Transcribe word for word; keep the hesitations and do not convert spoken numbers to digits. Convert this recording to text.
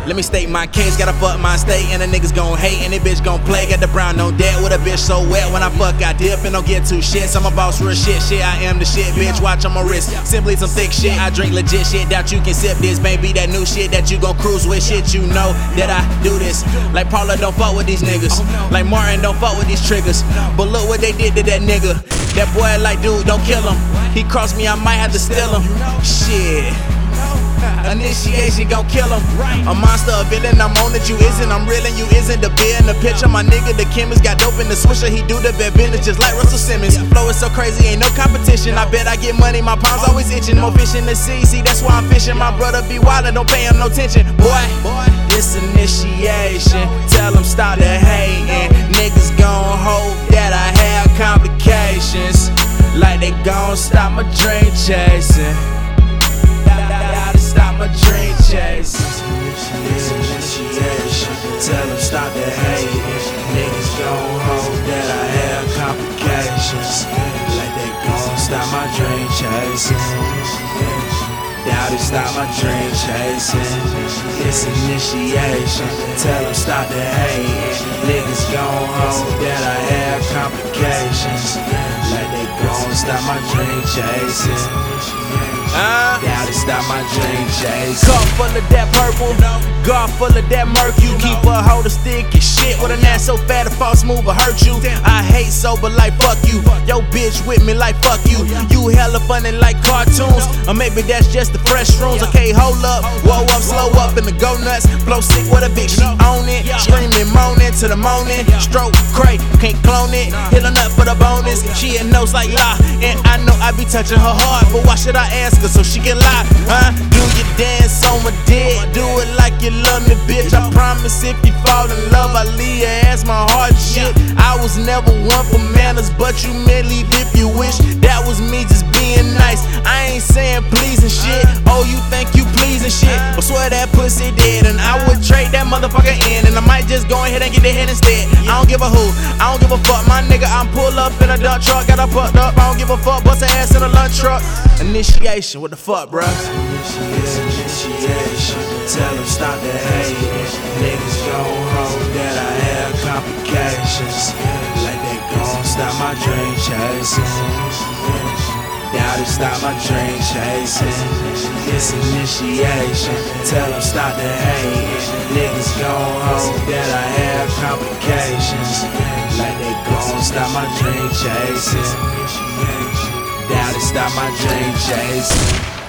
Let me state my case, gotta fuck my state, and the niggas gon' hate, and the bitch gon' play. Got the brown on debt with a bitch so wet. When I fuck, I dip and don't get two shits. I'm a boss, real shit, shit. I am the shit, bitch. Watch on my wrist, simply some thick shit. I drink legit shit, doubt you can sip this. Maybe that new shit that you gon' cruise with. Shit, you know that I do this. Like Paula, don't fuck with these niggas. Like Martin, don't fuck with these triggers. But look what they did to that nigga. That boy like, dude, don't kill him. He crossed me, I might have to steal him. Shit. Initiation gon' kill him. A monster, a villain, I'm on it, you isn't. I'm real and you isn't. The beer in the picture, my nigga, the chemist got dope in the swisher. He do the bad business just like Russell Simmons. Flow is so crazy, ain't no competition. I bet I get money, my palms always itching. More fish in the sea, see that's why I'm fishing. My brother be wildin', don't pay him no attention. Boy, this initiation, tell him stop the hating. Niggas gon' hope that I have complications. Like they gon' stop my dream chasing. Stop my dream chase. This initiation, tell them stop the hating. Niggas gon' hope that I have complications. Like they gon' stop my dream chasing. Doubt it, stop my dream chasing. This initiation, tell them stop the hating. Niggas gon' hope that I have complications. Like they gon' stop my dream chasing. Uh, Doubt it, stop my dream chase. Cup full of that purple, God full of that murk. You keep a hold of sticky shit with an ass so fat a false move will hurt you. I hate sober like fuck you. Yo bitch with me like fuck you. You hella funny like cartoons, or maybe that's just the fresh rooms. Okay, hold up, whoa up, slow up and the go nuts. Blow sick with a big she own it. Screaming, moaning to the morning. Stroke crack, can't clone it. Hit a nut for the bonus. She a nose like la, and I know I be touching her heart, but why should I ask her so she can lie? Huh? Do your dance on my dick. Do it like you love me, bitch. I promise if you fall in love, I leave your ass my heart shit. I was never one for manners, but you may leave if you wish. That was me just being nice. I ain't saying please and shit. Oh, you think you pleasing shit? I swear that pussy dead, and I would trade that motherfucker in, and I might just go ahead and get the head instead. I don't give a who, I don't give a fuck. My nigga, I'm pull up in a dump truck, got her fucked up. I don't give a fuck, bust her ass in a lunch truck. Initiation, what the fuck, bruh? Initiation, tell them stop the hating. Niggas gon' hope that I have complications. Like they gon' stop my dream chasing. Doubt it, stop my dream chasing. This initiation, tell them stop the hating. Niggas gon' hope that I have complications. Like they gon' stop my dream chasing. Doubt it, stop my dream chasing.